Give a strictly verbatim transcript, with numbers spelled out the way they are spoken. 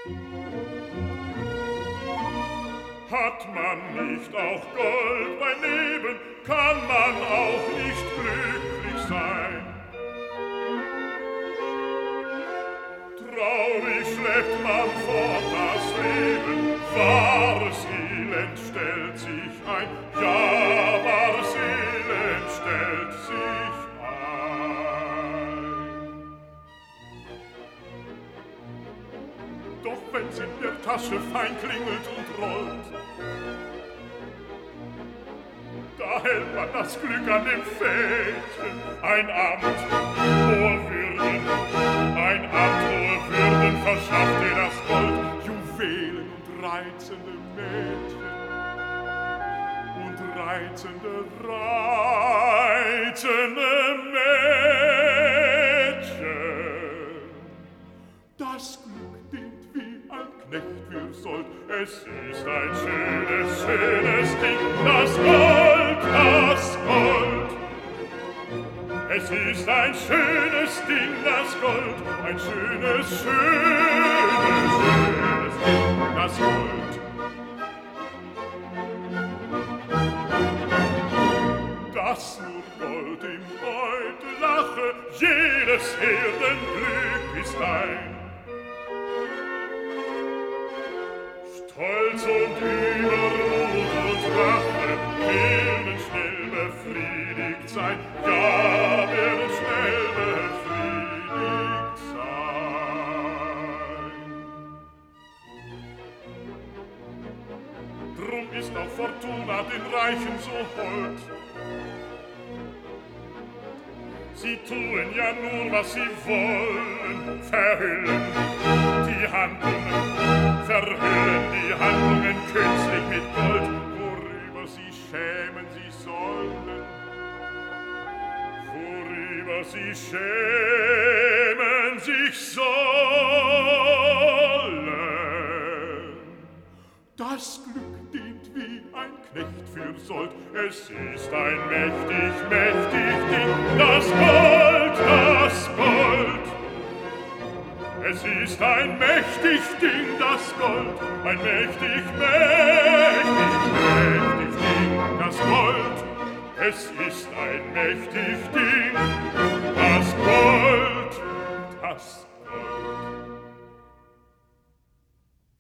Hat man nicht auch Gold beim Leben, kann man auch nicht glücklich sein. Traurig schleppt man fort das Leben, wahres Elend stellt sich ein, ja, wahres Elend stellt sich ein. Doch wenn's in der Tasche fein klingelt und rollt, da hält man das Glück an dem Fädchen. Ein Amt, hohe Würden, ein Amt, hohe Würden verschafft dir das Gold, Juwelen und reizende Mädchen. Und reizende, reizende Mädchen. Das Glück dient wie ein Knecht für Sold, es ist ein schönes, schönes Ding, das Gold, das Gold. Es ist ein schönes Ding, das Gold, ein schönes, schönes, schönes Ding, das Gold. Dass nur Gold im Beutel lache, jedes Herdenglück ist ein. Stolz und Übermut und Rache werden schnell befriedigt sein, ja, werden schnell befriedigt sein. Drum ist auch Fortuna den Reichen so hold. Sie tun ja nur, was sie wollen, verhüllen die Handlungen, verhüllen die Handlungen künstlich mit Gold, worüber sie schämen sich sollen, worüber sie schämen sich sollen. Das Glück dient wie ein Knecht für Sold, es ist ein mächtig, mächtig Ding, das Gold, das Gold. Es ist ein mächtig Ding, das Gold, ein mächtig, mächtig, mächtig Ding, das Gold. Es ist ein mächtig Ding,